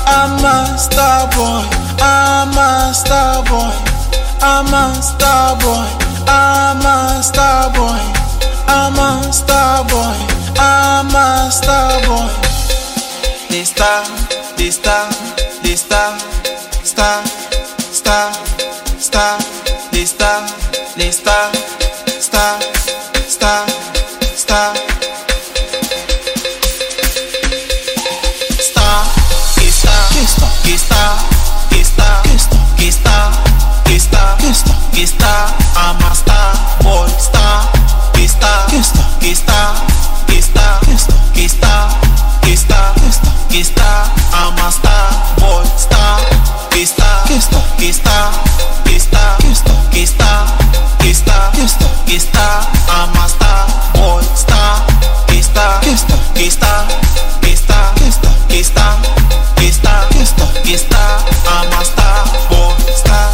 I'm a star boy. I'm a star boy. I'm a star boy. I'm a star boy. I'm a star boy. I'm a star boy. The star, the star, the star, star, star, star, the star, the star, star, star, star. I'm a star boy, star, star, star, I'm a star boy, star, I'm a star boy, star, I'm a star boy, star.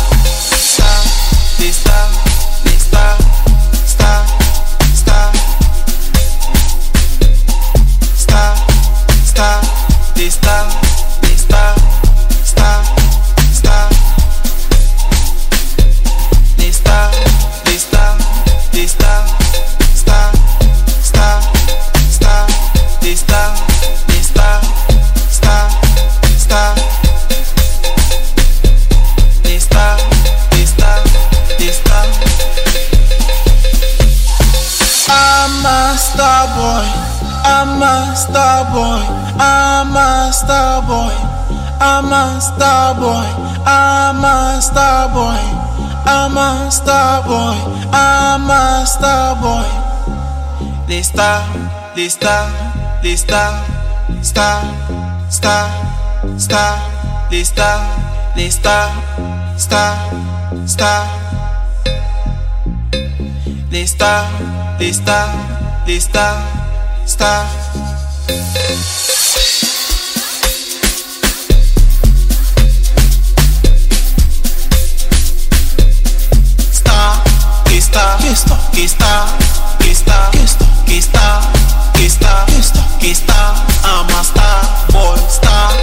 I'm a star boy, I'm a star boy, I'm a star boy, I'm a star boy, I'm a star boy, I'm a star boy. The star, the star, the star, star, star, star, the star, the star, star, star, the star, the star, the star, star. I'm a star boy, star,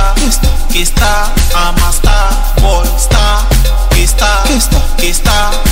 I'm a star boy, star,